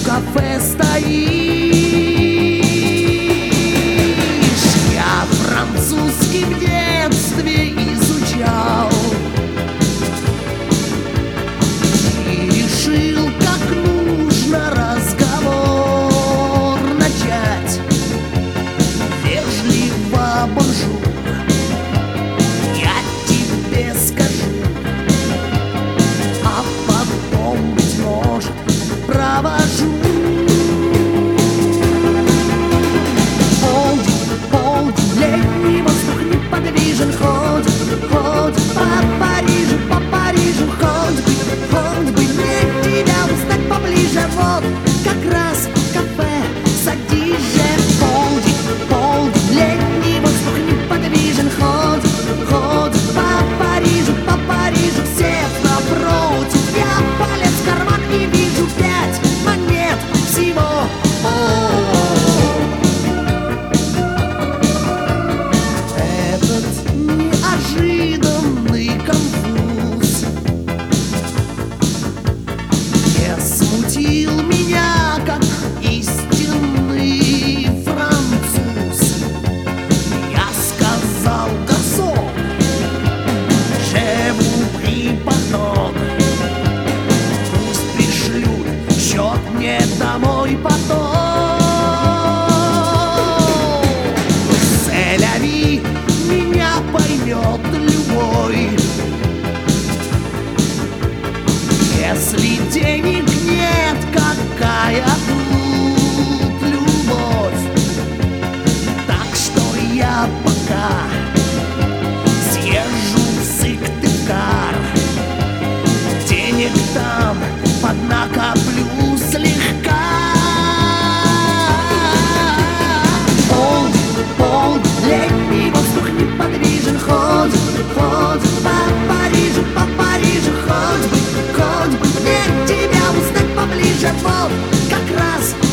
кафе стоишь. Я французский в детстве изучал и решил, как нужно разговор начать. Вежливо бонжур, я тебе скажу, а потом, быть может, провожу. Полдень, летний воздух неподвижен, ходит по Парижу, хоть бы мне тебя узнать поближе. Вот как раз в кафе садись же. Полдень, летний воздух неподвижен, ходит по Парижу, сев напротив, я полез в карман и вижу 5 монет всего. Этот неожиданный конфуз не смутил меня, как истинный француз. Я сказал: гарсон, je vous prie pardon, пусть пришлют счет мне домой потом. C'est la vie, меня поймет любой. Если денег нет, какая тут любовь? Так что я пока съезжу в Сыктывкар, денег там поднакоплю слегка. Полдень, летний воздух неподвижен, ходит по Парижу, хоть бы мне тебя узнать поближе. Вот как раз